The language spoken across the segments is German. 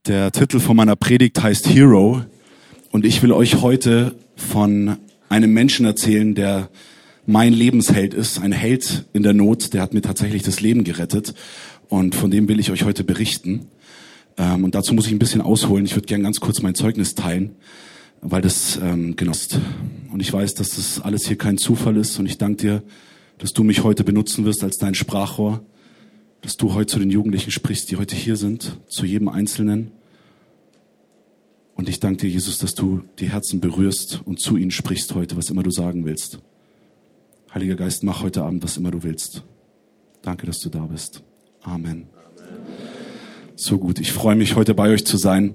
Der Titel von meiner Predigt heißt Hero und ich will euch heute von einem Menschen erzählen, der mein Lebensheld ist, ein Held in der Not, der hat mir tatsächlich das Leben gerettet und von dem will ich euch heute berichten. Und dazu muss ich ein bisschen ausholen. Ich würde gerne ganz kurz mein Zeugnis teilen, weil das genoss. Und ich weiß, dass das alles hier kein Zufall ist und ich danke dir, dass du mich heute benutzen wirst als dein Sprachrohr, dass du heute zu den Jugendlichen sprichst, die heute hier sind, zu jedem Einzelnen. Und ich danke dir, Jesus, dass du die Herzen berührst und zu ihnen sprichst heute, was immer du sagen willst. Heiliger Geist, mach heute Abend, was immer du willst. Danke, dass du da bist. Amen. So gut, ich freue mich, heute bei euch zu sein.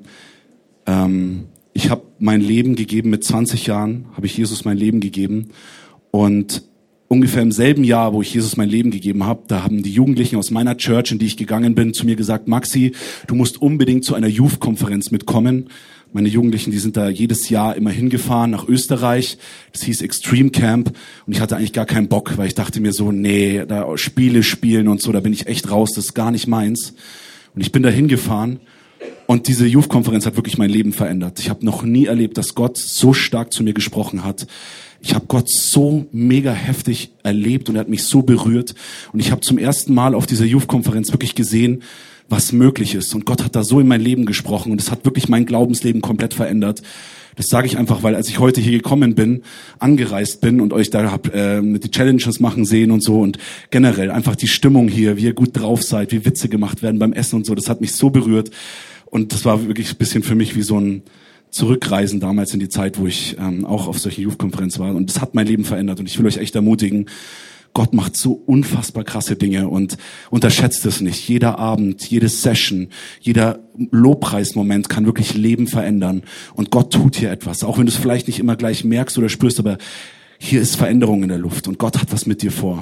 Ich habe mein Leben gegeben, mit 20 Jahren habe ich Jesus mein Leben gegeben. Und ungefähr im selben Jahr, wo ich Jesus mein Leben gegeben habe, da haben die Jugendlichen aus meiner Church, in die ich gegangen bin, zu mir gesagt, Maxi, du musst unbedingt zu einer Youth-Konferenz mitkommen. Meine Jugendlichen, die sind da jedes Jahr immer hingefahren nach Österreich. Das hieß Extreme Camp und ich hatte eigentlich gar keinen Bock, weil ich dachte mir so, nee, da Spiele spielen und so, da bin ich echt raus, das ist gar nicht meins. Und ich bin da hingefahren und diese Youth-Konferenz hat wirklich mein Leben verändert. Ich habe noch nie erlebt, dass Gott so stark zu mir gesprochen hat. Ich habe Gott so mega heftig erlebt und er hat mich so berührt. Und ich habe zum ersten Mal auf dieser Youth-Konferenz wirklich gesehen, was möglich ist. Und Gott hat da so in mein Leben gesprochen und es hat wirklich mein Glaubensleben komplett verändert. Das sage ich einfach, weil als ich heute hier gekommen bin, angereist bin und euch da hab mit die Challenges machen sehen und so und generell einfach die Stimmung hier, wie ihr gut drauf seid, wie Witze gemacht werden beim Essen und so, das hat mich so berührt. Und das war wirklich ein bisschen für mich wie so ein Zurückreisen damals in die Zeit, wo ich auch auf solchen Youth-Konferenzen war. Und das hat mein Leben verändert. Und ich will euch echt ermutigen, Gott macht so unfassbar krasse Dinge und unterschätzt es nicht. Jeder Abend, jede Session, jeder Lobpreismoment kann wirklich Leben verändern. Und Gott tut hier etwas. Auch wenn du es vielleicht nicht immer gleich merkst oder spürst, aber hier ist Veränderung in der Luft und Gott hat was mit dir vor.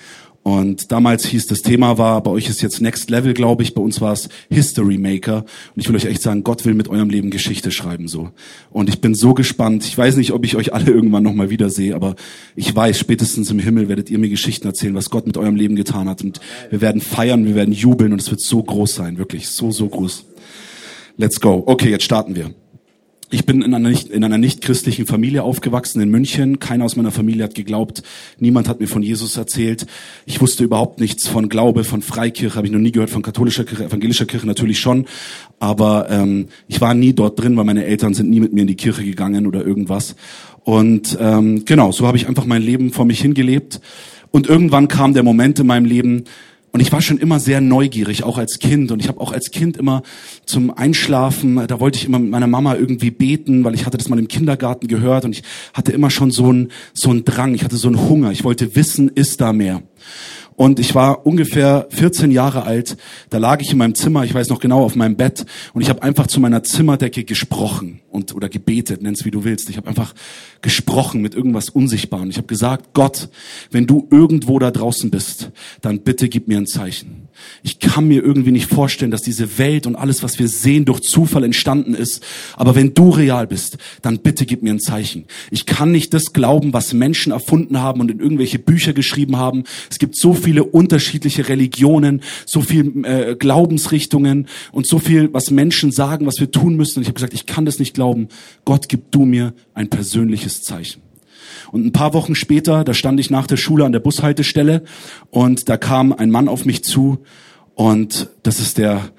Und damals hieß, das Thema war, bei euch ist jetzt Next Level, glaube ich, bei uns war es History Maker. Und ich will euch echt sagen, Gott will mit eurem Leben Geschichte schreiben, so. Und ich bin so gespannt. Ich weiß nicht, ob ich euch alle irgendwann nochmal wiedersehe, aber ich weiß, spätestens im Himmel werdet ihr mir Geschichten erzählen, was Gott mit eurem Leben getan hat. Und wir werden feiern, wir werden jubeln und es wird so groß sein, wirklich, so groß. Let's go. Okay, jetzt starten wir. Ich bin in einer nicht-christlichen Familie aufgewachsen in München. Keiner aus meiner Familie hat geglaubt. Niemand hat mir von Jesus erzählt. Ich wusste überhaupt nichts von Glaube, von Freikirche, habe ich noch nie gehört, von katholischer Kirche, evangelischer Kirche natürlich schon. Aber ich war nie dort drin, weil meine Eltern sind nie mit mir in die Kirche gegangen oder irgendwas. Und genau, so habe ich einfach mein Leben vor mich hingelebt. Und irgendwann kam der Moment in meinem Leben, und ich war schon immer sehr neugierig, auch als Kind. Und ich habe auch als Kind immer zum Einschlafen, da wollte ich immer mit meiner Mama irgendwie beten, weil ich hatte das mal im Kindergarten gehört. Und ich hatte immer schon so einen Drang, ich hatte so einen Hunger. Ich wollte wissen, ist da mehr? Und ich war ungefähr 14 Jahre alt, da lag ich in meinem Zimmer, ich weiß noch genau, auf meinem Bett und ich habe einfach zu meiner Zimmerdecke gesprochen oder gebetet, nenn's wie du willst. Ich habe einfach gesprochen mit irgendwas Unsichtbarem. Ich habe gesagt, Gott, wenn du irgendwo da draußen bist, dann bitte gib mir ein Zeichen. Ich kann mir irgendwie nicht vorstellen, dass diese Welt und alles, was wir sehen, durch Zufall entstanden ist. Aber wenn du real bist, dann bitte gib mir ein Zeichen. Ich kann nicht das glauben, was Menschen erfunden haben und in irgendwelche Bücher geschrieben haben. Es gibt so viele unterschiedliche Religionen, so viel Glaubensrichtungen und so viel, was Menschen sagen, was wir tun müssen. Und ich habe gesagt, ich kann das nicht glauben. Gott, gib du mir ein persönliches Zeichen. Und ein paar Wochen später, da stand ich nach der Schule an der Bushaltestelle und da kam ein Mann auf mich zu und das ist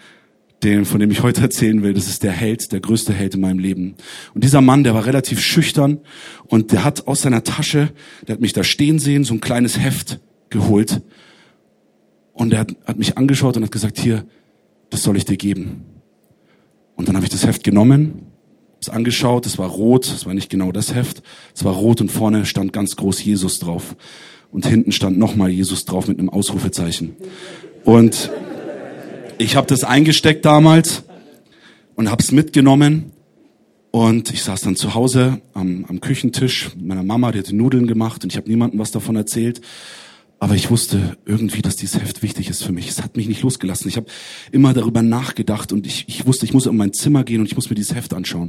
von dem ich heute erzählen will, das ist der Held, der größte Held in meinem Leben. Und dieser Mann, der war relativ schüchtern und der hat aus seiner Tasche, der hat mich da stehen sehen, so ein kleines Heft geholt und er hat mich angeschaut und hat gesagt, hier, das soll ich dir geben. Und dann habe ich das Heft genommen, es angeschaut, es war rot, es war nicht genau das Heft, es war rot und vorne stand ganz groß Jesus drauf und hinten stand nochmal Jesus drauf mit einem Ausrufezeichen. Und ich habe das eingesteckt damals und habe es mitgenommen und ich saß dann zu Hause am Küchentisch mit meiner Mama, die hatte Nudeln gemacht und ich habe niemandem was davon erzählt. Aber ich wusste irgendwie, dass dieses Heft wichtig ist für mich. Es hat mich nicht losgelassen. Ich habe immer darüber nachgedacht und ich wusste, ich muss in mein Zimmer gehen und ich muss mir dieses Heft anschauen.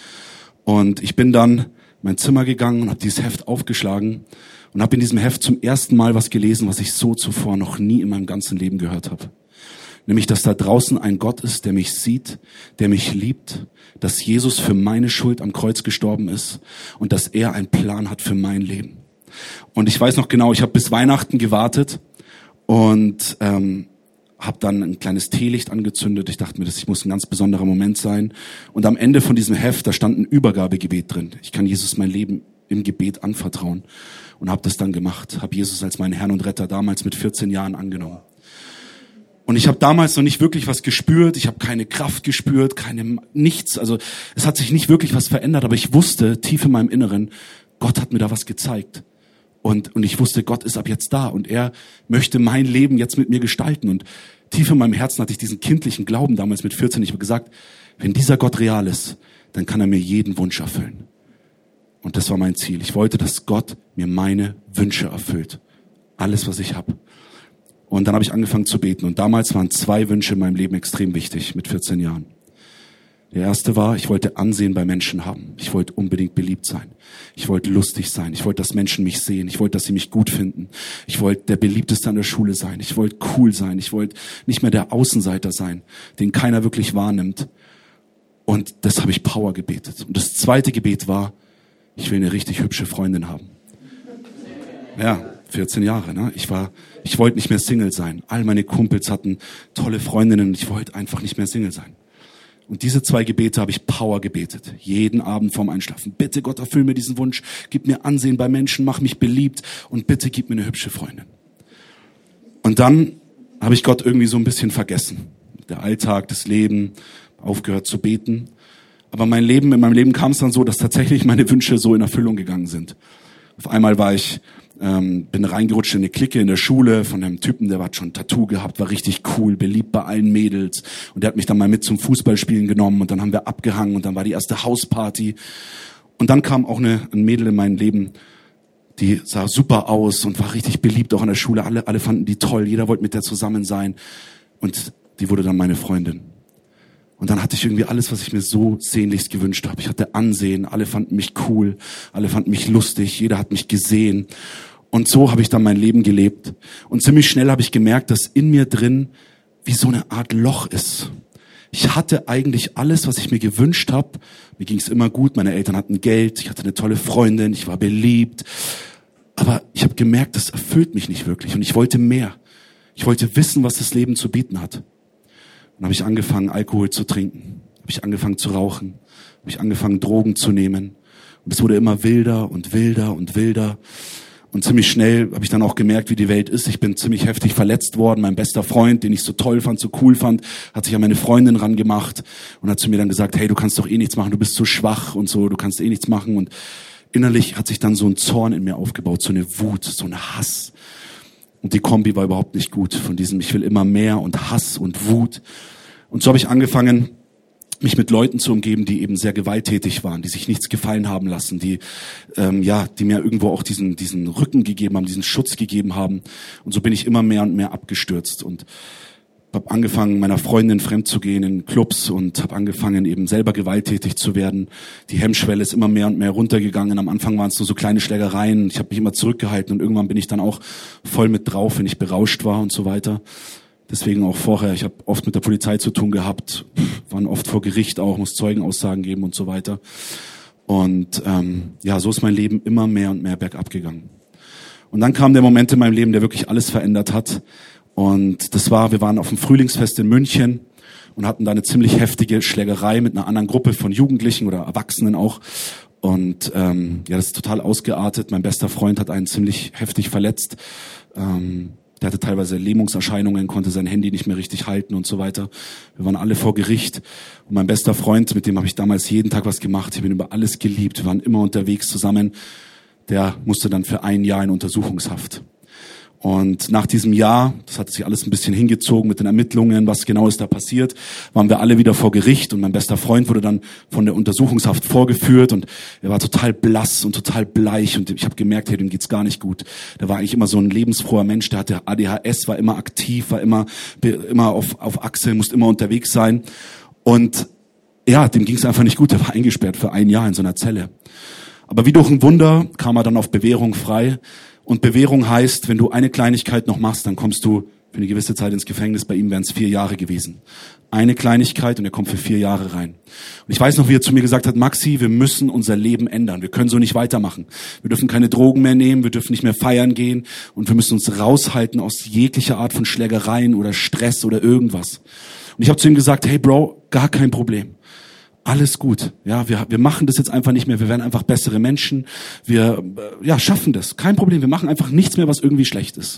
Und ich bin dann in mein Zimmer gegangen und habe dieses Heft aufgeschlagen und habe in diesem Heft zum ersten Mal was gelesen, was ich so zuvor noch nie in meinem ganzen Leben gehört habe. Nämlich, dass da draußen ein Gott ist, der mich sieht, der mich liebt, dass Jesus für meine Schuld am Kreuz gestorben ist und dass er einen Plan hat für mein Leben. Und ich weiß noch genau, ich habe bis Weihnachten gewartet und habe dann ein kleines Teelicht angezündet. Ich dachte mir, das muss ein ganz besonderer Moment sein. Und am Ende von diesem Heft, da stand ein Übergabegebet drin. Ich kann Jesus mein Leben im Gebet anvertrauen. Und habe das dann gemacht. Habe Jesus als meinen Herrn und Retter damals mit 14 Jahren angenommen. Und ich habe damals noch nicht wirklich was gespürt. Ich habe keine Kraft gespürt, nichts. Also es hat sich nicht wirklich was verändert. Aber ich wusste tief in meinem Inneren, Gott hat mir da was gezeigt. Und ich wusste, Gott ist ab jetzt da. Und er möchte mein Leben jetzt mit mir gestalten. Und tief in meinem Herzen hatte ich diesen kindlichen Glauben damals mit 14. Ich habe gesagt, wenn dieser Gott real ist, dann kann er mir jeden Wunsch erfüllen. Und das war mein Ziel. Ich wollte, dass Gott mir meine Wünsche erfüllt. Alles, was ich habe. Und dann habe ich angefangen zu beten. Und damals waren 2 Wünsche in meinem Leben extrem wichtig, mit 14 Jahren. Der erste war, ich wollte Ansehen bei Menschen haben. Ich wollte unbedingt beliebt sein. Ich wollte lustig sein. Ich wollte, dass Menschen mich sehen. Ich wollte, dass sie mich gut finden. Ich wollte der Beliebteste an der Schule sein. Ich wollte cool sein. Ich wollte nicht mehr der Außenseiter sein, den keiner wirklich wahrnimmt. Und das habe ich Power gebetet. Und das zweite Gebet war, ich will eine richtig hübsche Freundin haben. Ja, 14 Jahre, ne? Ich wollte nicht mehr Single sein. All meine Kumpels hatten tolle Freundinnen und ich wollte einfach nicht mehr Single sein. Und diese 2 Gebete habe ich Power gebetet. Jeden Abend vorm Einschlafen. Bitte Gott, erfüll mir diesen Wunsch. Gib mir Ansehen bei Menschen, mach mich beliebt und bitte gib mir eine hübsche Freundin. Und dann habe ich Gott irgendwie so ein bisschen vergessen. Der Alltag, das Leben, aufgehört zu beten. Aber in meinem Leben kam es dann so, dass tatsächlich meine Wünsche so in Erfüllung gegangen sind. Auf einmal bin reingerutscht in eine Clique in der Schule von einem Typen, der hat schon ein Tattoo gehabt, war richtig cool, beliebt bei allen Mädels. Und der hat mich dann mal mit zum Fußballspielen genommen und dann haben wir abgehangen und dann war die erste Hausparty. Und dann kam auch ein Mädel in mein Leben, die sah super aus und war richtig beliebt auch an der Schule. Alle fanden die toll, jeder wollte mit der zusammen sein. Und die wurde dann meine Freundin. Und dann hatte ich irgendwie alles, was ich mir so sehnlichst gewünscht habe. Ich hatte Ansehen, alle fanden mich cool, alle fanden mich lustig, jeder hat mich gesehen. Und so habe ich dann mein Leben gelebt. Und ziemlich schnell habe ich gemerkt, dass in mir drin wie so eine Art Loch ist. Ich hatte eigentlich alles, was ich mir gewünscht habe. Mir ging es immer gut, meine Eltern hatten Geld, ich hatte eine tolle Freundin, ich war beliebt. Aber ich habe gemerkt, das erfüllt mich nicht wirklich. Und ich wollte mehr. Ich wollte wissen, was das Leben zu bieten hat. Dann habe ich angefangen, Alkohol zu trinken. Habe ich angefangen zu rauchen. Habe ich angefangen, Drogen zu nehmen. Und es wurde immer wilder und wilder und wilder. Und ziemlich schnell habe ich dann auch gemerkt, wie die Welt ist. Ich bin ziemlich heftig verletzt worden. Mein bester Freund, den ich so toll fand, so cool fand, hat sich an meine Freundin rangemacht und hat zu mir dann gesagt, hey, du kannst doch eh nichts machen, du bist so schwach und so, du kannst eh nichts machen. Und innerlich hat sich dann so ein Zorn in mir aufgebaut, so eine Wut, so eine Hass. Und die Kombi war überhaupt nicht gut von diesem, ich will immer mehr und Hass und Wut. Und so habe ich angefangen, mich mit Leuten zu umgeben, die eben sehr gewalttätig waren, die sich nichts gefallen haben lassen, die mir irgendwo auch diesen Rücken gegeben haben, diesen Schutz gegeben haben. Und so bin ich immer mehr und mehr abgestürzt und habe angefangen, meiner Freundin fremd zu gehen in Clubs und habe angefangen, eben selber gewalttätig zu werden. Die Hemmschwelle ist immer mehr und mehr runtergegangen. Am Anfang waren es nur so kleine Schlägereien. Ich habe mich immer zurückgehalten und irgendwann bin ich dann auch voll mit drauf, wenn ich berauscht war und so weiter. Deswegen auch vorher, ich habe oft mit der Polizei zu tun gehabt, waren oft vor Gericht auch, muss Zeugenaussagen geben und so weiter. Und so ist mein Leben immer mehr und mehr bergab gegangen. Und dann kam der Moment in meinem Leben, der wirklich alles verändert hat. Und wir waren auf dem Frühlingsfest in München und hatten da eine ziemlich heftige Schlägerei mit einer anderen Gruppe von Jugendlichen oder Erwachsenen auch. Und das ist total ausgeartet. Mein bester Freund hat einen ziemlich heftig verletzt. Der hatte teilweise Lähmungserscheinungen, konnte sein Handy nicht mehr richtig halten und so weiter. Wir waren alle vor Gericht. Und mein bester Freund, mit dem habe ich damals jeden Tag was gemacht. Ich bin über alles geliebt. Wir waren immer unterwegs zusammen. Der musste dann für 1 Jahr in Untersuchungshaft. Und nach diesem Jahr, das hat sich alles ein bisschen hingezogen mit den Ermittlungen, was genau ist da passiert, waren wir alle wieder vor Gericht und mein bester Freund wurde dann von der Untersuchungshaft vorgeführt und er war total blass und total bleich und ich habe gemerkt, hey, dem geht's gar nicht gut. Der war eigentlich immer so ein lebensfroher Mensch, der hatte ADHS, war immer aktiv, war immer auf Achse, musste immer unterwegs sein und ja, dem ging's einfach nicht gut, der war eingesperrt für 1 Jahr in so einer Zelle. Aber wie durch ein Wunder kam er dann auf Bewährung frei. Und Bewährung heißt, wenn du eine Kleinigkeit noch machst, dann kommst du für eine gewisse Zeit ins Gefängnis. Bei ihm wären es 4 Jahre gewesen. Eine Kleinigkeit und er kommt für 4 Jahre rein. Und ich weiß noch, wie er zu mir gesagt hat, Maxi, wir müssen unser Leben ändern. Wir können so nicht weitermachen. Wir dürfen keine Drogen mehr nehmen, wir dürfen nicht mehr feiern gehen und wir müssen uns raushalten aus jeglicher Art von Schlägereien oder Stress oder irgendwas. Und ich habe zu ihm gesagt, hey Bro, gar kein Problem. Alles gut. Ja, wir machen das jetzt einfach nicht mehr. Wir werden einfach bessere Menschen. Wir schaffen das. Kein Problem. Wir machen einfach nichts mehr, was irgendwie schlecht ist.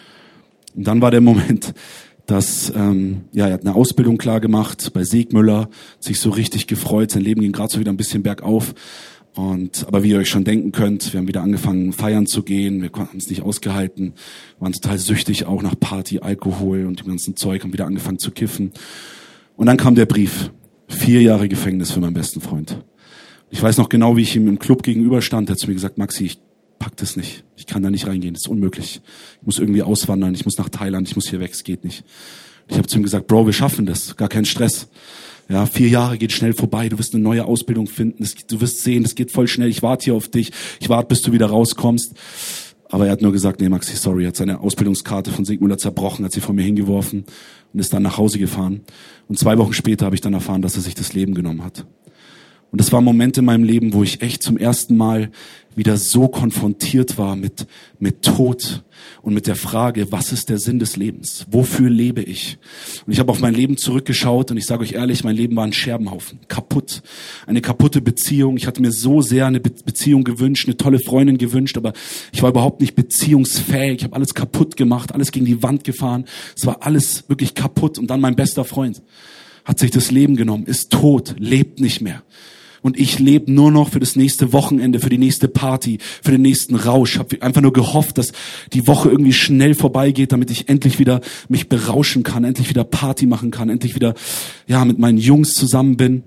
Und dann war der Moment, dass er hat eine Ausbildung klar gemacht bei Segmüller, sich so richtig gefreut. Sein Leben ging gerade so wieder ein bisschen bergauf. Aber wie ihr euch schon denken könnt, wir haben wieder angefangen feiern zu gehen. Wir konnten es nicht ausgehalten, waren total süchtig auch nach Party, Alkohol und dem ganzen Zeug, haben wieder angefangen zu kiffen. Und dann kam der Brief. 4 Jahre Gefängnis für meinen besten Freund. Ich weiß noch genau, wie ich ihm im Club gegenüberstand. Er hat zu mir gesagt, Maxi, ich pack das nicht. Ich kann da nicht reingehen, das ist unmöglich. Ich muss irgendwie auswandern, ich muss nach Thailand, ich muss hier weg, es geht nicht. Ich habe zu ihm gesagt, Bro, wir schaffen das, gar kein Stress. Ja, 4 Jahre geht schnell vorbei, du wirst eine neue Ausbildung finden, du wirst sehen, das geht voll schnell, ich warte hier auf dich, ich warte, bis du wieder rauskommst. Aber er hat nur gesagt, nee Maxi, sorry, er hat seine Ausbildungskarte von Segmüller zerbrochen, hat sie von mir hingeworfen und ist dann nach Hause gefahren. Und 2 Wochen später habe ich dann erfahren, dass er sich das Leben genommen hat. Und das war ein Moment in meinem Leben, wo ich echt zum ersten Mal wieder so konfrontiert war mit Tod und mit der Frage, was ist der Sinn des Lebens? Wofür lebe ich? Und ich habe auf mein Leben zurückgeschaut und ich sage euch ehrlich, mein Leben war ein Scherbenhaufen, kaputt. Eine kaputte Beziehung. Ich hatte mir so sehr eine Beziehung gewünscht, eine tolle Freundin gewünscht, aber ich war überhaupt nicht beziehungsfähig. Ich habe alles kaputt gemacht, alles gegen die Wand gefahren. Es war alles wirklich kaputt. Und dann mein bester Freund hat sich das Leben genommen, ist tot, lebt nicht mehr. Und ich lebe nur noch für das nächste Wochenende, für die nächste Party, für den nächsten Rausch. Habe einfach nur gehofft, dass die Woche irgendwie schnell vorbeigeht, damit ich endlich wieder mich berauschen kann, endlich wieder Party machen kann, endlich wieder mit meinen Jungs zusammen bin.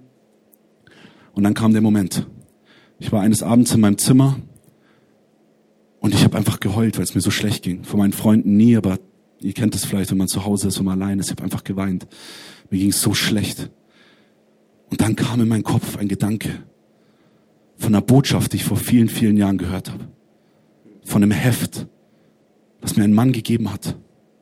Und dann kam der Moment. Ich war eines Abends in meinem Zimmer und ich habe einfach geheult, weil es mir so schlecht ging. Von meinen Freunden nie, aber ihr kennt es vielleicht, wenn man zu Hause ist und man allein ist. Ich habe einfach geweint. Mir ging es so schlecht. Und dann kam in meinen Kopf ein Gedanke von einer Botschaft, die ich vor vielen, vielen Jahren gehört habe. Von einem Heft, das mir ein Mann gegeben hat.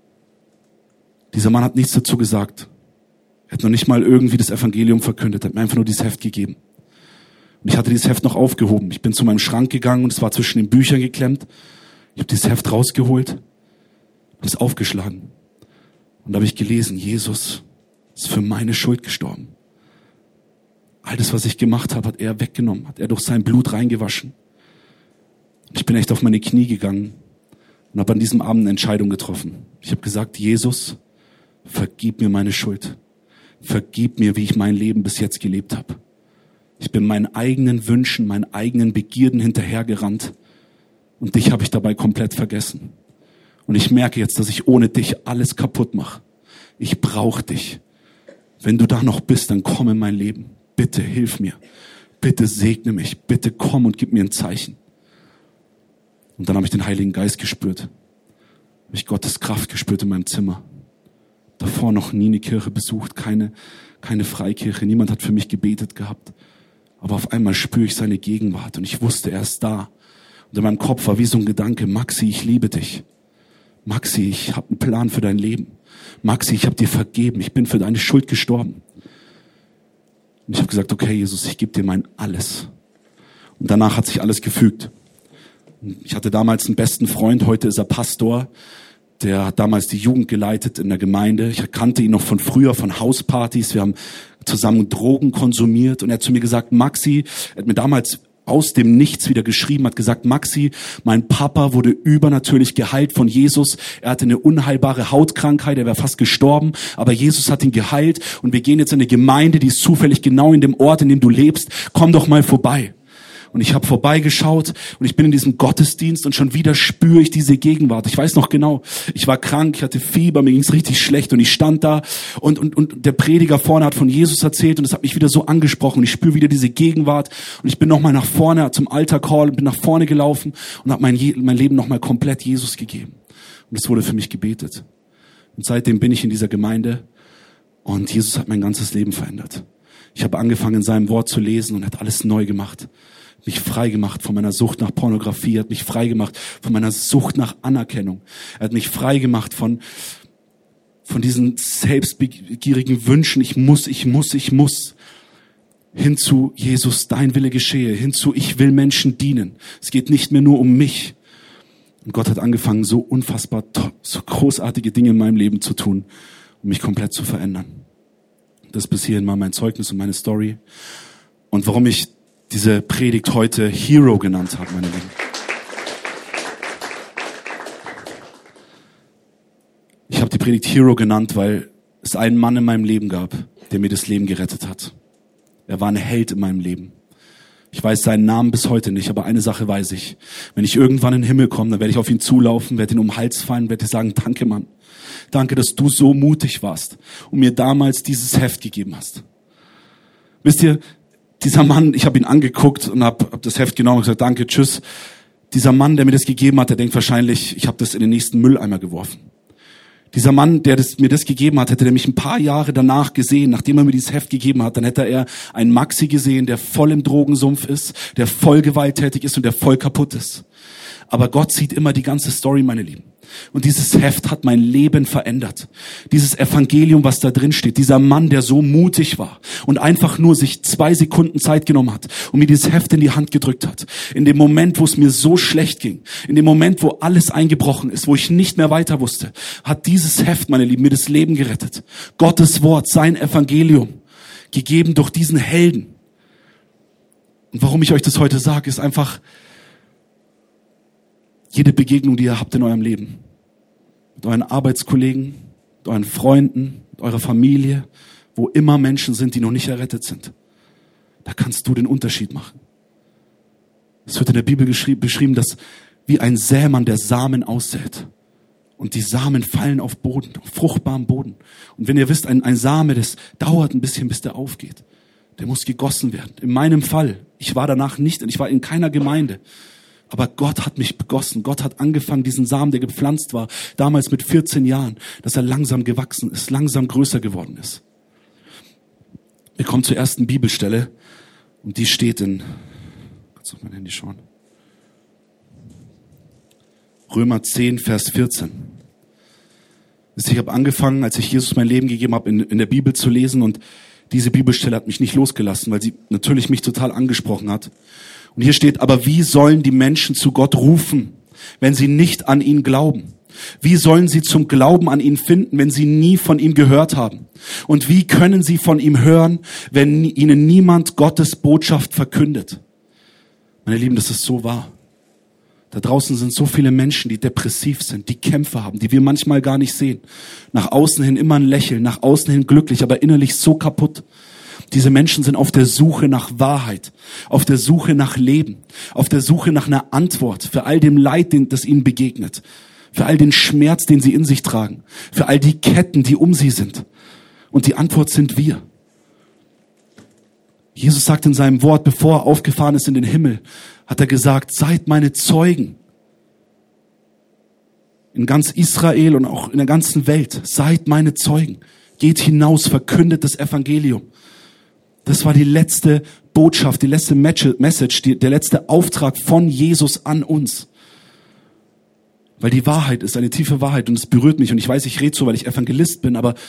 Dieser Mann hat nichts dazu gesagt. Er hat noch nicht mal irgendwie das Evangelium verkündet, hat mir einfach nur dieses Heft gegeben. Und ich hatte dieses Heft noch aufgehoben. Ich bin zu meinem Schrank gegangen und es war zwischen den Büchern geklemmt. Ich habe dieses Heft rausgeholt und es aufgeschlagen. Und da habe ich gelesen, Jesus ist für meine Schuld gestorben. All das, was ich gemacht habe, hat er weggenommen, hat er durch sein Blut reingewaschen. Ich bin echt auf meine Knie gegangen und habe an diesem Abend eine Entscheidung getroffen. Ich habe gesagt, Jesus, vergib mir meine Schuld. Vergib mir, wie ich mein Leben bis jetzt gelebt habe. Ich bin meinen eigenen Wünschen, meinen eigenen Begierden hinterhergerannt und dich habe ich dabei komplett vergessen. Und ich merke jetzt, dass ich ohne dich alles kaputt mache. Ich brauche dich. Wenn du da noch bist, dann komm in mein Leben. Bitte hilf mir. Bitte segne mich. Bitte komm und gib mir ein Zeichen. Und dann habe ich den Heiligen Geist gespürt. Habe ich Gottes Kraft gespürt in meinem Zimmer. Davor noch nie eine Kirche besucht, keine Freikirche. Niemand hat für mich gebetet gehabt. Aber auf einmal spüre ich seine Gegenwart und ich wusste, er ist da. Und in meinem Kopf war wie so ein Gedanke, Maxi, ich liebe dich. Maxi, ich habe einen Plan für dein Leben. Maxi, ich habe dir vergeben. Ich bin für deine Schuld gestorben. Und ich habe gesagt, okay, Jesus, ich gebe dir mein Alles. Und danach hat sich alles gefügt. Ich hatte damals einen besten Freund, heute ist er Pastor. Der hat damals die Jugend geleitet in der Gemeinde. Ich kannte ihn noch von früher, von Hauspartys. Wir haben zusammen Drogen konsumiert. Und er hat zu mir gesagt, Maxi, er hat mir damals aus dem Nichts wieder geschrieben, hat gesagt, Maxi, mein Papa wurde übernatürlich geheilt von Jesus. Er hatte eine unheilbare Hautkrankheit, er wäre fast gestorben, aber Jesus hat ihn geheilt und wir gehen jetzt in eine Gemeinde, die ist zufällig genau in dem Ort, in dem du lebst. Komm doch mal vorbei. Und ich habe vorbeigeschaut und ich bin in diesem Gottesdienst und schon wieder spüre ich diese Gegenwart. Ich weiß noch genau, ich war krank, ich hatte Fieber, mir ging's richtig schlecht und ich stand da und der Prediger vorne hat von Jesus erzählt und es hat mich wieder so angesprochen und ich spüre wieder diese Gegenwart und ich bin nochmal nach vorne zum Altar-Call und bin nach vorne gelaufen und habe mein Leben nochmal komplett Jesus gegeben. Und es wurde für mich gebetet. Und seitdem bin ich in dieser Gemeinde und Jesus hat mein ganzes Leben verändert. Ich habe angefangen, in seinem Wort zu lesen und hat alles neu gemacht. Mich frei gemacht von meiner Sucht nach Pornografie, er hat mich frei gemacht von meiner Sucht nach Anerkennung. Er hat mich frei gemacht von diesen selbstbegierigen Wünschen, ich muss. Hin zu Jesus, dein Wille geschehe, hin zu ich will Menschen dienen. Es geht nicht mehr nur um mich. Und Gott hat angefangen, so unfassbar, so großartige Dinge in meinem Leben zu tun, um mich komplett zu verändern. Das ist bis hierhin mal mein Zeugnis und meine Story. Und warum ich diese Predigt heute Hero genannt habe, meine Lieben. Ich habe die Predigt Hero genannt, weil es einen Mann in meinem Leben gab, der mir das Leben gerettet hat. Er war ein Held in meinem Leben. Ich weiß seinen Namen bis heute nicht, aber eine Sache weiß ich. Wenn ich irgendwann in den Himmel komme, dann werde ich auf ihn zulaufen, werde ihn um den Hals fallen, werde sagen, danke Mann. Danke, dass du so mutig warst und mir damals dieses Heft gegeben hast. Wisst ihr, dieser Mann, ich habe ihn angeguckt und hab das Heft genommen und gesagt, danke, tschüss. Dieser Mann, der mir das gegeben hat, der denkt wahrscheinlich, ich habe das in den nächsten Mülleimer geworfen. Dieser Mann, der mir das gegeben hat, hätte er mich ein paar Jahre danach gesehen, nachdem er mir dieses Heft gegeben hat, dann hätte er einen Maxi gesehen, der voll im Drogensumpf ist, der voll gewalttätig ist und der voll kaputt ist. Aber Gott sieht immer die ganze Story, meine Lieben. Und dieses Heft hat mein Leben verändert. Dieses Evangelium, was da drin steht, dieser Mann, der so mutig war und einfach nur sich 2 Sekunden Zeit genommen hat und mir dieses Heft in die Hand gedrückt hat. In dem Moment, wo es mir so schlecht ging, in dem Moment, wo alles eingebrochen ist, wo ich nicht mehr weiter wusste, hat dieses Heft, meine Lieben, mir das Leben gerettet. Gottes Wort, sein Evangelium, gegeben durch diesen Helden. Und warum ich euch das heute sage, ist einfach, jede Begegnung, die ihr habt in eurem Leben, mit euren Arbeitskollegen, mit euren Freunden, mit eurer Familie, wo immer Menschen sind, die noch nicht errettet sind, da kannst du den Unterschied machen. Es wird in der Bibel beschrieben, dass wie ein Sämann der Samen aussät. Und die Samen fallen auf Boden, auf fruchtbaren Boden. Und wenn ihr wisst, ein Same, das dauert ein bisschen, bis der aufgeht. Der muss gegossen werden. In meinem Fall, ich war danach nicht, ich war in keiner Gemeinde. Aber Gott hat mich begossen. Gott hat angefangen, diesen Samen, der gepflanzt war, damals mit 14 Jahren, dass er langsam gewachsen ist, langsam größer geworden ist. Wir kommen zur ersten Bibelstelle und die steht in, kannst du auf mein Handy schauen? Römer 10, Vers 14. Ich habe angefangen, als ich Jesus mein Leben gegeben habe, in der Bibel zu lesen und diese Bibelstelle hat mich nicht losgelassen, weil sie natürlich mich total angesprochen hat. Und hier steht, aber wie sollen die Menschen zu Gott rufen, wenn sie nicht an ihn glauben? Wie sollen sie zum Glauben an ihn finden, wenn sie nie von ihm gehört haben? Und wie können sie von ihm hören, wenn ihnen niemand Gottes Botschaft verkündet? Meine Lieben, das ist so wahr. Da draußen sind so viele Menschen, die depressiv sind, die Kämpfe haben, die wir manchmal gar nicht sehen. Nach außen hin immer ein Lächeln, nach außen hin glücklich, aber innerlich so kaputt. Diese Menschen sind auf der Suche nach Wahrheit, auf der Suche nach Leben, auf der Suche nach einer Antwort für all dem Leid, das ihnen begegnet, für all den Schmerz, den sie in sich tragen, für all die Ketten, die um sie sind. Und die Antwort sind wir. Jesus sagt in seinem Wort, bevor er aufgefahren ist in den Himmel, hat er gesagt, seid meine Zeugen. In ganz Israel und auch in der ganzen Welt, seid meine Zeugen. Geht hinaus, verkündet das Evangelium. Das war die letzte Botschaft, die letzte Message, der letzte Auftrag von Jesus an uns. Weil die Wahrheit ist eine tiefe Wahrheit und es berührt mich. Und ich weiß, ich rede so, weil ich Evangelist bin, aber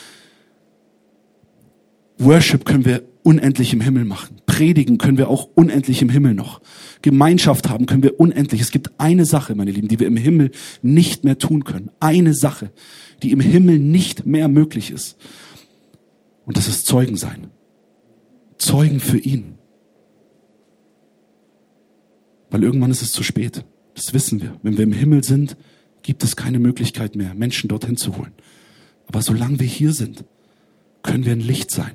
Worship können wir unendlich im Himmel machen. Predigen können wir auch unendlich im Himmel noch. Gemeinschaft haben können wir unendlich. Es gibt eine Sache, meine Lieben, die wir im Himmel nicht mehr tun können. Eine Sache, die im Himmel nicht mehr möglich ist. Und das ist Zeugen sein. Zeugen für ihn. Weil irgendwann ist es zu spät. Das wissen wir. Wenn wir im Himmel sind, gibt es keine Möglichkeit mehr, Menschen dorthin zu holen. Aber solange wir hier sind, können wir ein Licht sein.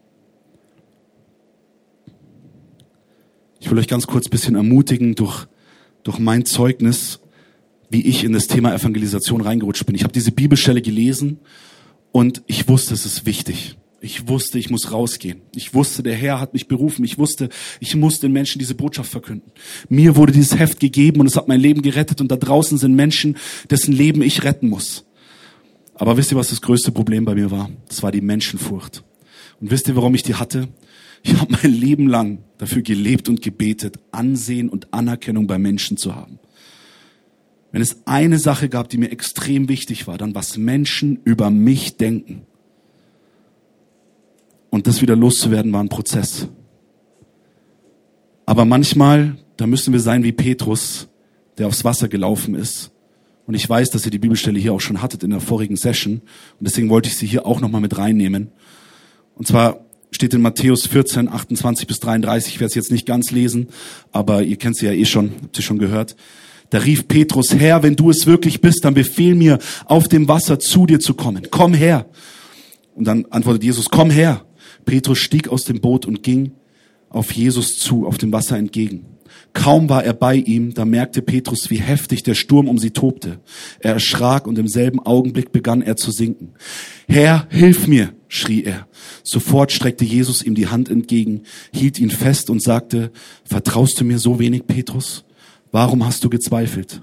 Ich will euch ganz kurz ein bisschen ermutigen durch mein Zeugnis, wie ich in das Thema Evangelisation reingerutscht bin. Ich habe diese Bibelstelle gelesen und ich wusste, es ist wichtig. Ich wusste, ich muss rausgehen. Ich wusste, der Herr hat mich berufen. Ich wusste, ich muss den Menschen diese Botschaft verkünden. Mir wurde dieses Heft gegeben und es hat mein Leben gerettet und da draußen sind Menschen, dessen Leben ich retten muss. Aber wisst ihr, was das größte Problem bei mir war? Das war die Menschenfurcht. Und wisst ihr, warum ich die hatte? Ich habe mein Leben lang dafür gelebt und gebetet, Ansehen und Anerkennung bei Menschen zu haben. Wenn es eine Sache gab, die mir extrem wichtig war, dann was Menschen über mich denken. Und das wieder loszuwerden, war ein Prozess. Aber manchmal, da müssen wir sein wie Petrus, der aufs Wasser gelaufen ist. Und ich weiß, dass ihr die Bibelstelle hier auch schon hattet in der vorigen Session. Und deswegen wollte ich sie hier auch nochmal mit reinnehmen. Und zwar steht in Matthäus 14, 28 bis 33. Ich werde es jetzt nicht ganz lesen, aber ihr kennt sie ja eh schon, habt ihr schon gehört. Da rief Petrus: Herr, wenn du es wirklich bist, dann befehl mir, auf dem Wasser zu dir zu kommen. Komm her. Und dann antwortet Jesus: Komm her. Petrus stieg aus dem Boot und ging auf Jesus zu, auf dem Wasser entgegen. Kaum war er bei ihm, da merkte Petrus, wie heftig der Sturm um sie tobte. Er erschrak und im selben Augenblick begann er zu sinken. Herr, hilf mir, schrie er. Sofort streckte Jesus ihm die Hand entgegen, hielt ihn fest und sagte: Vertraust du mir so wenig, Petrus? Warum hast du gezweifelt?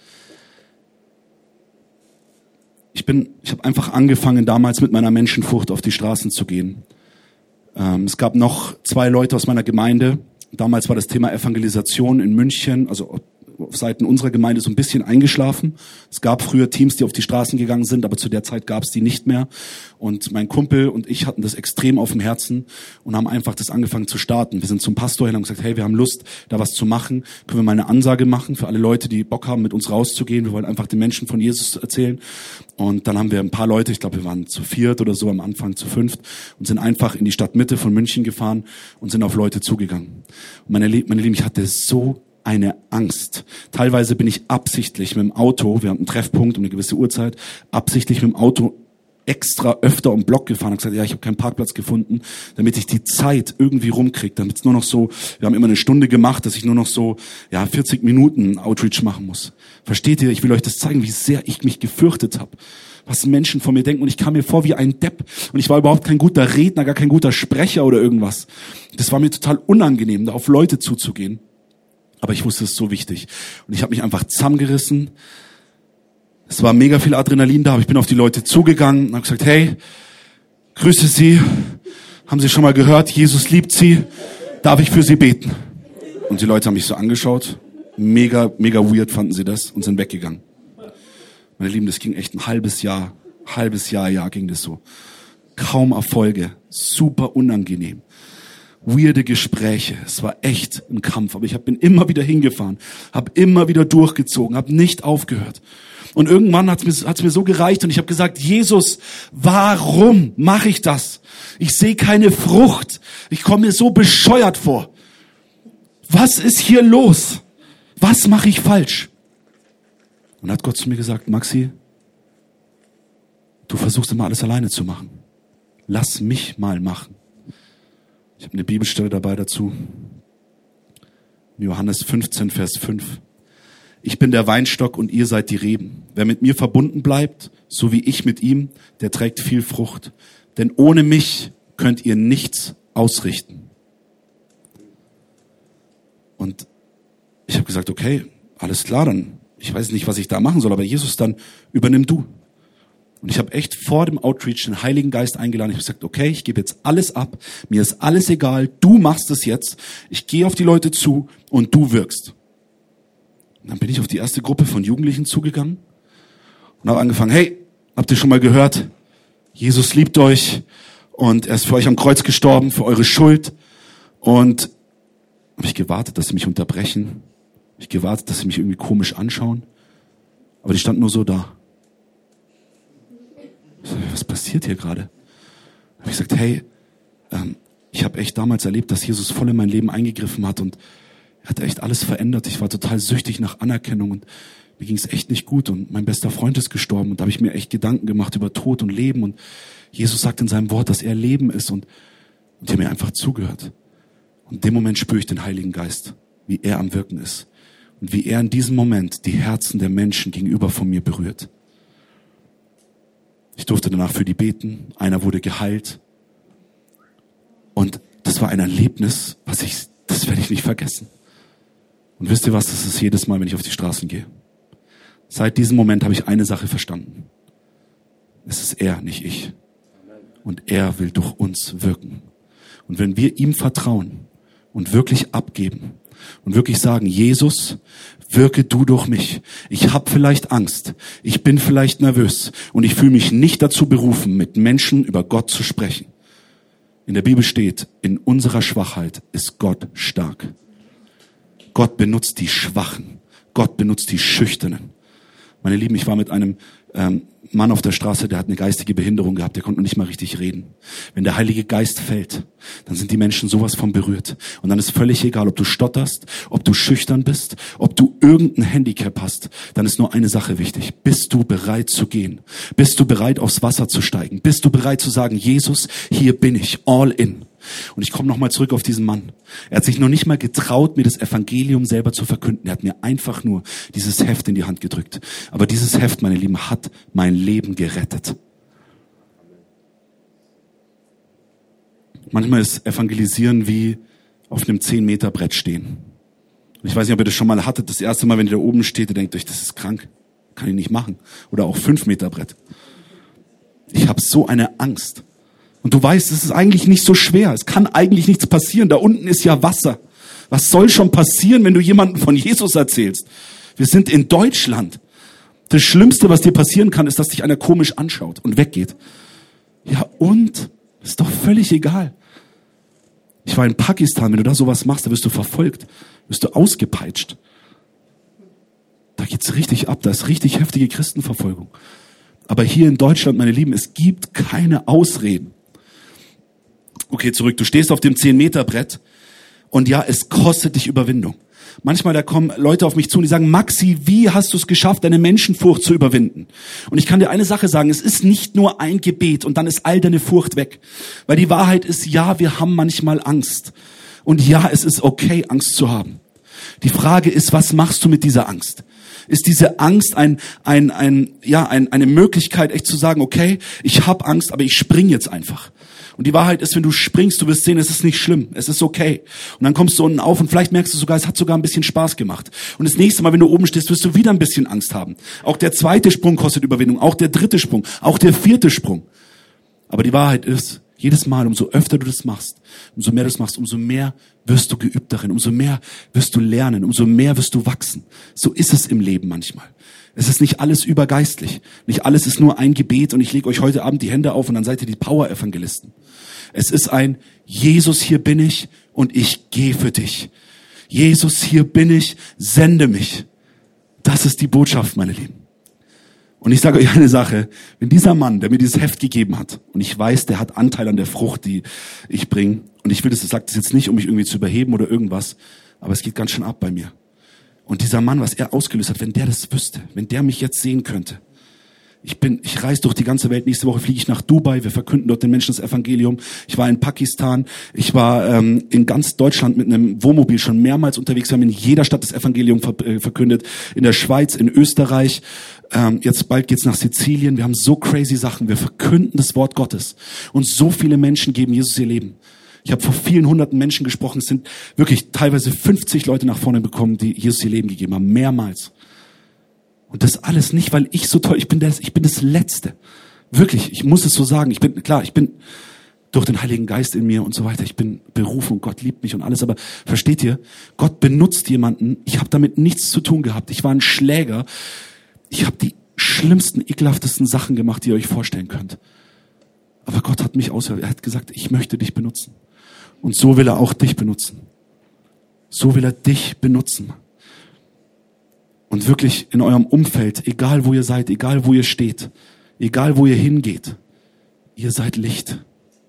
Ich habe einfach angefangen, damals mit meiner Menschenfurcht auf die Straßen zu gehen. Es gab noch 2 Leute aus meiner Gemeinde. Damals war das Thema Evangelisation in München, also auf Seiten unserer Gemeinde, so ein bisschen eingeschlafen. Es gab früher Teams, die auf die Straßen gegangen sind, aber zu der Zeit gab es die nicht mehr. Und mein Kumpel und ich hatten das extrem auf dem Herzen und haben einfach das angefangen zu starten. Wir sind zum Pastor hin und haben gesagt: Hey, wir haben Lust, da was zu machen. Können wir mal eine Ansage machen für alle Leute, die Bock haben, mit uns rauszugehen? Wir wollen einfach den Menschen von Jesus erzählen. Und dann haben wir ein paar Leute, ich glaube, wir waren zu 4 oder so, am Anfang zu 5, und sind einfach in die Stadtmitte von München gefahren und sind auf Leute zugegangen. Und meine Lieben, ich hatte so eine Angst. Teilweise bin ich absichtlich mit dem Auto, wir haben einen Treffpunkt um eine gewisse Uhrzeit, absichtlich mit dem Auto extra öfter um Block gefahren und gesagt: Ja, ich habe keinen Parkplatz gefunden, damit ich die Zeit irgendwie rumkriege, damit es nur noch so, wir haben immer eine Stunde gemacht, dass ich nur noch so 40 Minuten Outreach machen muss. Versteht ihr? Ich will euch das zeigen, wie sehr ich mich gefürchtet habe, was Menschen von mir denken, und ich kam mir vor wie ein Depp und ich war überhaupt kein guter Redner, gar kein guter Sprecher oder irgendwas. Das war mir total unangenehm, da auf Leute zuzugehen. Aber ich wusste, es ist so wichtig. Und ich habe mich einfach zusammengerissen. Es war mega viel Adrenalin da, aber ich bin auf die Leute zugegangen und habe gesagt: Hey, grüße Sie. Haben Sie schon mal gehört? Jesus liebt Sie. Darf ich für Sie beten? Und die Leute haben mich so angeschaut. Mega weird fanden sie das und sind weggegangen. Meine Lieben, das ging echt ein halbes Jahr ging das so. Kaum Erfolge. Super unangenehm. Weirde Gespräche. Es war echt ein Kampf, aber ich bin immer wieder hingefahren, habe immer wieder durchgezogen, habe nicht aufgehört. Und irgendwann hat's mir so gereicht und ich habe gesagt: Jesus, warum mache ich das? Ich sehe keine Frucht. Ich komme mir so bescheuert vor. Was ist hier los? Was mache ich falsch? Und hat Gott zu mir gesagt: Maxi, du versuchst immer alles alleine zu machen. Lass mich mal machen. Ich habe eine Bibelstelle dabei dazu. Johannes 15, Vers 5. Ich bin der Weinstock und ihr seid die Reben. Wer mit mir verbunden bleibt, so wie ich mit ihm, der trägt viel Frucht. Denn ohne mich könnt ihr nichts ausrichten. Und ich habe gesagt: Okay, alles klar, dann, ich weiß nicht, was ich da machen soll, aber Jesus, dann übernimm du. Und ich habe echt vor dem Outreach den Heiligen Geist eingeladen. Ich habe gesagt: Okay, ich gebe jetzt alles ab. Mir ist alles egal. Du machst es jetzt. Ich gehe auf die Leute zu und du wirkst. Und dann bin ich auf die erste Gruppe von Jugendlichen zugegangen und habe angefangen: Hey, habt ihr schon mal gehört? Jesus liebt euch und er ist für euch am Kreuz gestorben, für eure Schuld. Und habe ich gewartet, dass sie mich unterbrechen. Habe ich gewartet, dass sie mich irgendwie komisch anschauen. Aber die standen nur so da. Was passiert hier gerade? Habe ich gesagt: Hey, ich habe echt damals erlebt, dass Jesus voll in mein Leben eingegriffen hat und er hat echt alles verändert. Ich war total süchtig nach Anerkennung und mir ging es echt nicht gut und mein bester Freund ist gestorben und da habe ich mir echt Gedanken gemacht über Tod und Leben und Jesus sagt in seinem Wort, dass er Leben ist und die haben mir einfach zugehört. Und in dem Moment spüre ich den Heiligen Geist, wie er am Wirken ist und wie er in diesem Moment die Herzen der Menschen gegenüber von mir berührt. Ich durfte danach für die beten. Einer wurde geheilt. Und das war ein Erlebnis, das werde ich nicht vergessen. Und wisst ihr was? Das ist jedes Mal, wenn ich auf die Straßen gehe. Seit diesem Moment habe ich eine Sache verstanden. Es ist er, nicht ich. Und er will durch uns wirken. Und wenn wir ihm vertrauen und wirklich abgeben und wirklich sagen, Jesus, wirke du durch mich. Ich habe vielleicht Angst, ich bin vielleicht nervös und ich fühle mich nicht dazu berufen, mit Menschen über Gott zu sprechen. In der Bibel steht, in unserer Schwachheit ist Gott stark. Gott benutzt die Schwachen. Gott benutzt die Schüchternen. Meine Lieben, ich war mit einem Mann auf der Straße, der hat eine geistige Behinderung gehabt, der konnte noch nicht mal richtig reden. Wenn der Heilige Geist fällt, dann sind die Menschen sowas von berührt. Und dann ist völlig egal, ob du stotterst, ob du schüchtern bist, ob du irgendein Handicap hast. Dann ist nur eine Sache wichtig. Bist du bereit zu gehen? Bist du bereit, aufs Wasser zu steigen? Bist du bereit zu sagen, Jesus, hier bin ich, all in? Und ich komme nochmal zurück auf diesen Mann. Er hat sich noch nicht mal getraut, mir das Evangelium selber zu verkünden. Er hat mir einfach nur dieses Heft in die Hand gedrückt. Aber dieses Heft, meine Lieben, hat mein Leben gerettet. Manchmal ist Evangelisieren wie auf einem 10-Meter-Brett stehen. Und ich weiß nicht, ob ihr das schon mal hattet. Das erste Mal, wenn ihr da oben steht, ihr denkt euch, das ist krank. Kann ich nicht machen. Oder auch 5-Meter-Brett. Ich habe so eine Angst. Und du weißt, es ist eigentlich nicht so schwer. Es kann eigentlich nichts passieren. Da unten ist ja Wasser. Was soll schon passieren, wenn du jemandem von Jesus erzählst? Wir sind in Deutschland. Das Schlimmste, was dir passieren kann, ist, dass dich einer komisch anschaut und weggeht. Ja und? Ist doch völlig egal. Ich war in Pakistan. Wenn du da sowas machst, da wirst du verfolgt. Wirst du ausgepeitscht. Da geht's richtig ab. Da ist richtig heftige Christenverfolgung. Aber hier in Deutschland, meine Lieben, es gibt keine Ausreden. Okay, zurück. Du stehst auf dem 10-Meter-Brett und ja, es kostet dich Überwindung. Manchmal, da kommen Leute auf mich zu und die sagen, Maxi, wie hast du es geschafft, deine Menschenfurcht zu überwinden? Und ich kann dir eine Sache sagen, es ist nicht nur ein Gebet und dann ist all deine Furcht weg. Weil die Wahrheit ist, ja, wir haben manchmal Angst. Und ja, es ist okay, Angst zu haben. Die Frage ist, was machst du mit dieser Angst? Ist diese Angst eine Möglichkeit, echt zu sagen, okay, ich habe Angst, aber ich spring jetzt einfach. Und die Wahrheit ist, wenn du springst, du wirst sehen, es ist nicht schlimm, es ist okay. Und dann kommst du unten auf und vielleicht merkst du sogar, es hat sogar ein bisschen Spaß gemacht. Und das nächste Mal, wenn du oben stehst, wirst du wieder ein bisschen Angst haben. Auch der 2. Sprung kostet Überwindung, auch der 3. Sprung, auch der 4. Sprung. Aber die Wahrheit ist, jedes Mal, umso öfter du das machst, umso mehr du das machst, umso mehr wirst du geübt darin, umso mehr wirst du lernen, umso mehr wirst du wachsen. So ist es im Leben manchmal. Es ist nicht alles übergeistlich. Nicht alles ist nur ein Gebet und ich lege euch heute Abend die Hände auf und dann seid ihr die Power-Evangelisten. Es ist ein Jesus, hier bin ich und ich gehe für dich. Jesus, hier bin ich, sende mich. Das ist die Botschaft, meine Lieben. Und ich sage euch eine Sache, wenn dieser Mann, der mir dieses Heft gegeben hat, und ich weiß, der hat Anteil an der Frucht, die ich bringe, und ich sage das jetzt nicht, um mich irgendwie zu überheben oder irgendwas, aber es geht ganz schön ab bei mir. Und dieser Mann, was er ausgelöst hat, wenn der das wüsste, wenn der mich jetzt sehen könnte. Ich reise durch die ganze Welt, nächste Woche fliege ich nach Dubai, wir verkünden dort den Menschen das Evangelium. Ich war in Pakistan, ich war in ganz Deutschland mit einem Wohnmobil schon mehrmals unterwegs. Wir haben in jeder Stadt das Evangelium verkündet, in der Schweiz, in Österreich, jetzt bald geht's nach Sizilien. Wir haben so crazy Sachen, wir verkünden das Wort Gottes. Und so viele Menschen geben Jesus ihr Leben. Ich habe vor vielen hunderten Menschen gesprochen, es sind wirklich teilweise 50 Leute nach vorne gekommen, die Jesus ihr Leben gegeben haben, mehrmals. Und das alles nicht, weil ich so toll, ich bin das Letzte. Wirklich, ich muss es so sagen. Ich bin durch den Heiligen Geist in mir und so weiter. Ich bin berufen und Gott liebt mich und alles. Aber versteht ihr, Gott benutzt jemanden. Ich habe damit nichts zu tun gehabt. Ich war ein Schläger. Ich habe die schlimmsten, ekelhaftesten Sachen gemacht, die ihr euch vorstellen könnt. Aber Gott hat mich ausgewählt. Er hat gesagt, ich möchte dich benutzen. Und so will er auch dich benutzen. So will er dich benutzen. Und wirklich in eurem Umfeld, egal wo ihr seid, egal wo ihr steht, egal wo ihr hingeht, ihr seid Licht.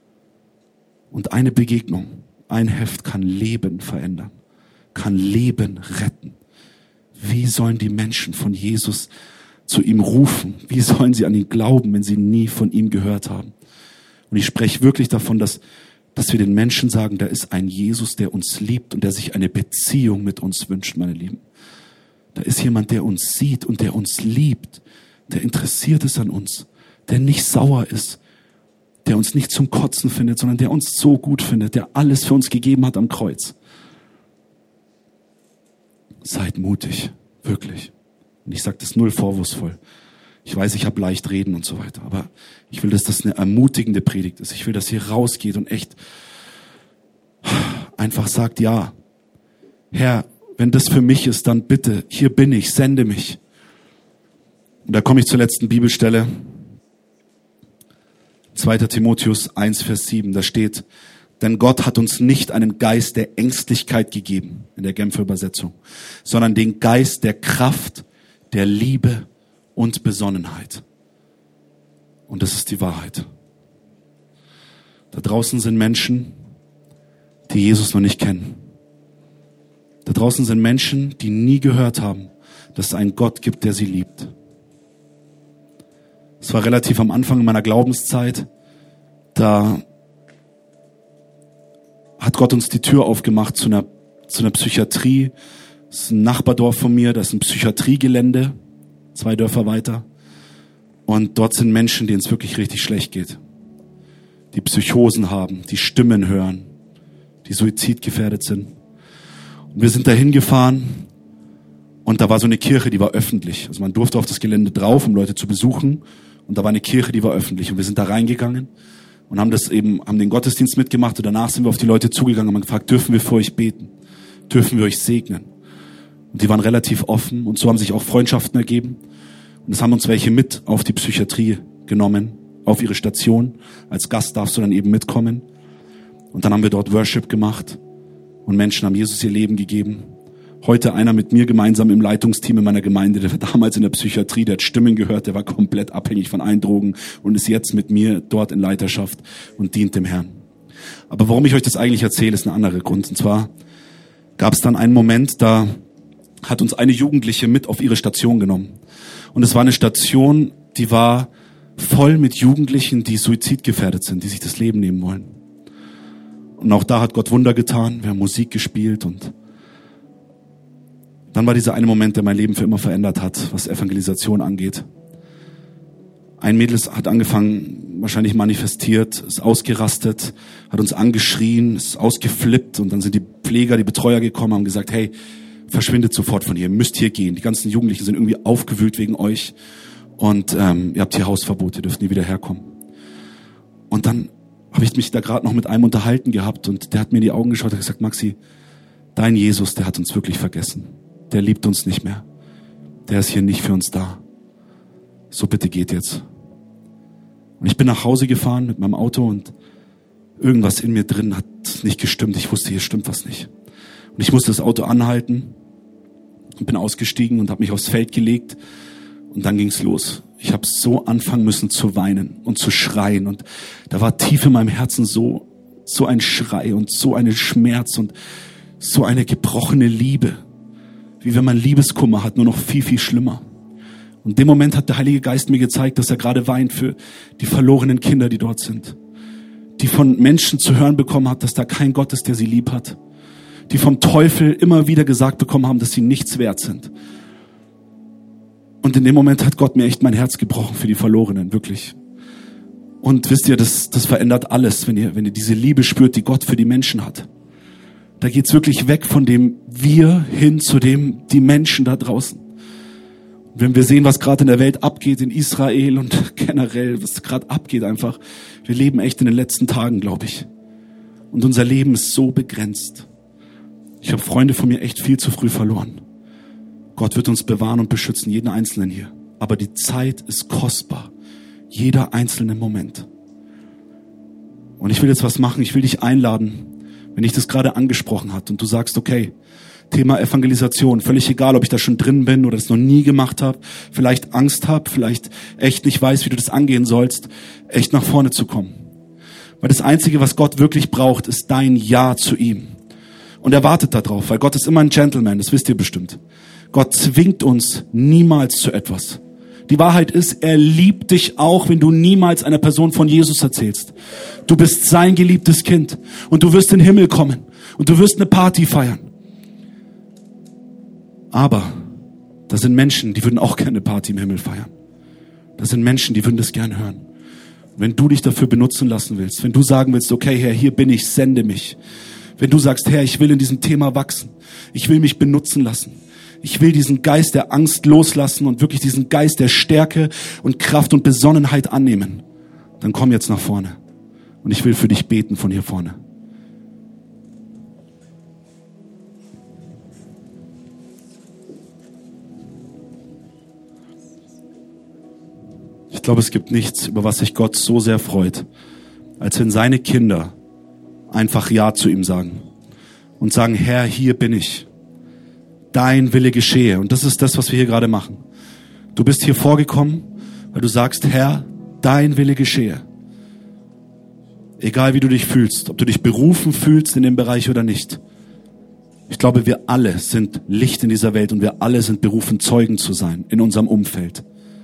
Und eine Begegnung, ein Heft kann Leben verändern, kann Leben retten. Wie sollen die Menschen von Jesus zu ihm rufen? Wie sollen sie an ihn glauben, wenn sie nie von ihm gehört haben? Und ich spreche wirklich davon, dass wir den Menschen sagen, da ist ein Jesus, der uns liebt und der sich eine Beziehung mit uns wünscht, meine Lieben. Da ist jemand, der uns sieht und der uns liebt, der interessiert ist an uns, der nicht sauer ist, der uns nicht zum Kotzen findet, sondern der uns so gut findet, der alles für uns gegeben hat am Kreuz. Seid mutig, wirklich. Und ich sage das null vorwurfsvoll. Ich weiß, ich habe leicht reden und so weiter, aber ich will, dass das eine ermutigende Predigt ist. Ich will, dass ihr rausgeht und echt einfach sagt, ja, Herr, wenn das für mich ist, dann bitte, hier bin ich, sende mich. Und da komme ich zur letzten Bibelstelle. 2. Timotheus 1, Vers 7, da steht, denn Gott hat uns nicht einen Geist der Ängstlichkeit gegeben, in der Genfer Übersetzung, sondern den Geist der Kraft, der Liebe und Besonnenheit. Und das ist die Wahrheit. Da draußen sind Menschen, die Jesus noch nicht kennen. Da draußen sind Menschen, die nie gehört haben, dass es einen Gott gibt, der sie liebt. Es war relativ am Anfang meiner Glaubenszeit, da hat Gott uns die Tür aufgemacht zu einer Psychiatrie. Das ist ein Nachbardorf von mir, das ist ein Psychiatriegelände, 2 Dörfer weiter. Und dort sind Menschen, denen es wirklich richtig schlecht geht. Die Psychosen haben, die Stimmen hören, die suizidgefährdet sind. Und wir sind da hingefahren und da war so eine Kirche, die war öffentlich. Also man durfte auf das Gelände drauf, um Leute zu besuchen. Und da war eine Kirche, die war öffentlich. Und wir sind da reingegangen und haben den Gottesdienst mitgemacht. Und danach sind wir auf die Leute zugegangen und haben gefragt, dürfen wir für euch beten? Dürfen wir euch segnen? Und die waren relativ offen und so haben sich auch Freundschaften ergeben. Und es haben uns welche mit auf die Psychiatrie genommen, auf ihre Station. Als Gast darfst du dann eben mitkommen. Und dann haben wir dort Worship gemacht und Menschen haben Jesus ihr Leben gegeben. Heute einer mit mir gemeinsam im Leitungsteam in meiner Gemeinde, der war damals in der Psychiatrie, der hat Stimmen gehört, der war komplett abhängig von allen Drogen und ist jetzt mit mir dort in Leiterschaft und dient dem Herrn. Aber warum ich euch das eigentlich erzähle, ist ein anderer Grund. Und zwar gab es dann einen Moment, da hat uns eine Jugendliche mit auf ihre Station genommen. Und es war eine Station, die war voll mit Jugendlichen, die suizidgefährdet sind, die sich das Leben nehmen wollen. Und auch da hat Gott Wunder getan. Wir haben Musik gespielt und dann war dieser eine Moment, der mein Leben für immer verändert hat, was Evangelisation angeht. Ein Mädel hat angefangen, wahrscheinlich manifestiert, ist ausgerastet, hat uns angeschrien, ist ausgeflippt und dann sind die Pfleger, die Betreuer gekommen, haben gesagt, hey, verschwindet sofort von hier, müsst hier gehen. Die ganzen Jugendlichen sind irgendwie aufgewühlt wegen euch und ihr habt hier Hausverbot, ihr dürft nie wieder herkommen. Und dann habe ich mich da gerade noch mit einem unterhalten gehabt und der hat mir in die Augen geschaut und hat gesagt, Maxi, dein Jesus, der hat uns wirklich vergessen. Der liebt uns nicht mehr. Der ist hier nicht für uns da. So bitte geht jetzt. Und ich bin nach Hause gefahren mit meinem Auto und irgendwas in mir drin hat nicht gestimmt. Ich wusste, hier stimmt was nicht. Und ich musste das Auto anhalten und bin ausgestiegen und habe mich aufs Feld gelegt und dann ging's los. Ich habe so anfangen müssen zu weinen und zu schreien und da war tief in meinem Herzen so ein Schrei und so ein Schmerz und so eine gebrochene Liebe. Wie wenn man Liebeskummer hat, nur noch viel, viel schlimmer. Und in dem Moment hat der Heilige Geist mir gezeigt, dass er gerade weint für die verlorenen Kinder, die dort sind. Die von Menschen zu hören bekommen hat, dass da kein Gott ist, der sie lieb hat. Die vom Teufel immer wieder gesagt bekommen haben, dass sie nichts wert sind. Und in dem Moment hat Gott mir echt mein Herz gebrochen für die Verlorenen, wirklich. Und wisst ihr, das verändert alles, wenn ihr diese Liebe spürt, die Gott für die Menschen hat. Da geht's wirklich weg von dem Wir hin zu dem die Menschen da draußen. Wenn wir sehen, was gerade in der Welt abgeht, in Israel und generell, was gerade abgeht einfach. Wir leben echt in den letzten Tagen, glaube ich. Und unser Leben ist so begrenzt. Ich habe Freunde von mir echt viel zu früh verloren. Gott wird uns bewahren und beschützen, jeden Einzelnen hier. Aber die Zeit ist kostbar. Jeder einzelne Moment. Und ich will jetzt was machen. Ich will dich einladen, wenn ich das gerade angesprochen habe und du sagst, okay, Thema Evangelisation, völlig egal, ob ich da schon drin bin oder das noch nie gemacht habe, vielleicht Angst habe, vielleicht echt nicht weiß, wie du das angehen sollst, echt nach vorne zu kommen. Weil das Einzige, was Gott wirklich braucht, ist dein Ja zu ihm. Und er wartet darauf, weil Gott ist immer ein Gentleman, das wisst ihr bestimmt. Gott zwingt uns niemals zu etwas. Die Wahrheit ist, er liebt dich auch, wenn du niemals einer Person von Jesus erzählst. Du bist sein geliebtes Kind und du wirst in den Himmel kommen und du wirst eine Party feiern. Aber da sind Menschen, die würden auch gerne eine Party im Himmel feiern. Das sind Menschen, die würden das gern hören. Wenn du dich dafür benutzen lassen willst, wenn du sagen willst, okay, Herr, hier bin ich, sende mich. Wenn du sagst, Herr, ich will in diesem Thema wachsen, ich will mich benutzen lassen. Ich will diesen Geist der Angst loslassen und wirklich diesen Geist der Stärke und Kraft und Besonnenheit annehmen. Dann komm jetzt nach vorne. Und ich will für dich beten von hier vorne. glaube, es gibt nichts, über was sich Gott so sehr freut, als wenn seine Kinder einfach Ja zu ihm sagen und sagen, Herr, hier bin ich. Dein Wille geschehe. Und das ist das, was wir hier gerade machen. Du bist hier vorgekommen, weil du sagst, Herr, dein Wille geschehe. Egal wie du dich fühlst, ob du dich berufen fühlst in dem Bereich oder nicht. Ich glaube, wir alle sind Licht in dieser Welt und wir alle sind berufen, Zeugen zu sein in unserem Umfeld.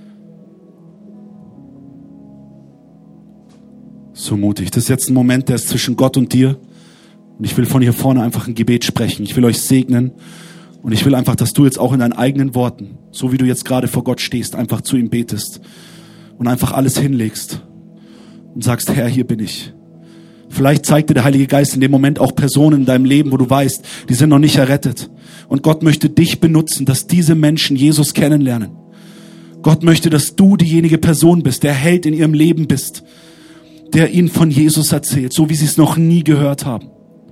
So mutig. Das ist jetzt ein Moment, der ist zwischen Gott und dir. Und ich will von hier vorne einfach ein Gebet sprechen. Ich will euch segnen. Und ich will einfach, dass du jetzt auch in deinen eigenen Worten, so wie du jetzt gerade vor Gott stehst, einfach zu ihm betest. Und einfach alles hinlegst. Und sagst, Herr, hier bin ich. Vielleicht zeigt dir der Heilige Geist in dem Moment auch Personen in deinem Leben, wo du weißt, die sind noch nicht errettet. Und Gott möchte dich benutzen, dass diese Menschen Jesus kennenlernen. Gott möchte, dass du diejenige Person bist, der Held in ihrem Leben bist, der ihnen von Jesus erzählt, so wie sie es noch nie gehört haben.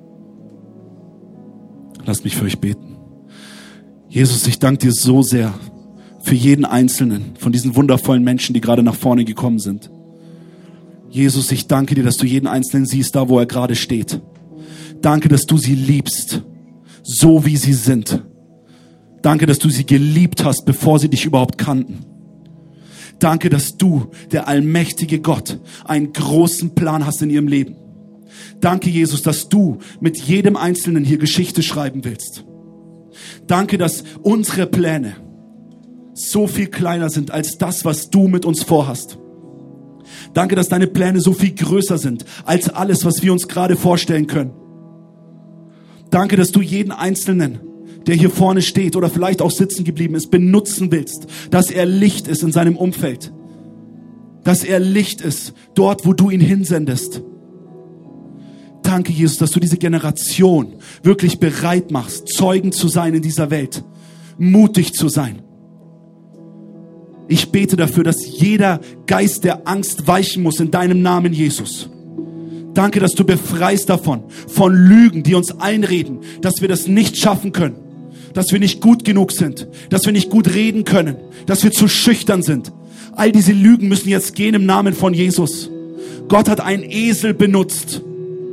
Lasst mich für euch beten. Jesus, ich danke dir so sehr für jeden Einzelnen von diesen wundervollen Menschen, die gerade nach vorne gekommen sind. Jesus, ich danke dir, dass du jeden Einzelnen siehst, da wo er gerade steht. Danke, dass du sie liebst, so wie sie sind. Danke, dass du sie geliebt hast, bevor sie dich überhaupt kannten. Danke, dass du, der allmächtige Gott, einen großen Plan hast in ihrem Leben. Danke, Jesus, dass du mit jedem Einzelnen hier Geschichte schreiben willst. Danke, dass unsere Pläne so viel kleiner sind als das, was du mit uns vorhast. Danke, dass deine Pläne so viel größer sind als alles, was wir uns gerade vorstellen können. Danke, dass du jeden Einzelnen, der hier vorne steht oder vielleicht auch sitzen geblieben ist, benutzen willst, dass er Licht ist in seinem Umfeld. Dass er Licht ist dort, wo du ihn hinsendest. Danke, Jesus, dass du diese Generation wirklich bereit machst, Zeugen zu sein in dieser Welt, mutig zu sein. Ich bete dafür, dass jeder Geist der Angst weichen muss in deinem Namen, Jesus. Danke, dass du befreist davon, von Lügen, die uns einreden, dass wir das nicht schaffen können, dass wir nicht gut genug sind, dass wir nicht gut reden können, dass wir zu schüchtern sind. All diese Lügen müssen jetzt gehen im Namen von Jesus. Gott hat einen Esel benutzt.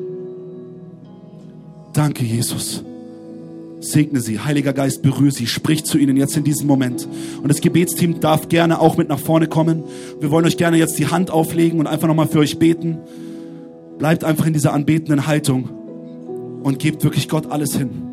Danke, Jesus. Segne sie. Heiliger Geist, berühre sie. Sprich zu ihnen jetzt in diesem Moment. Und das Gebetsteam darf gerne auch mit nach vorne kommen. Wir wollen euch gerne jetzt die Hand auflegen und einfach nochmal für euch beten. Bleibt einfach in dieser anbetenden Haltung und gebt wirklich Gott alles hin.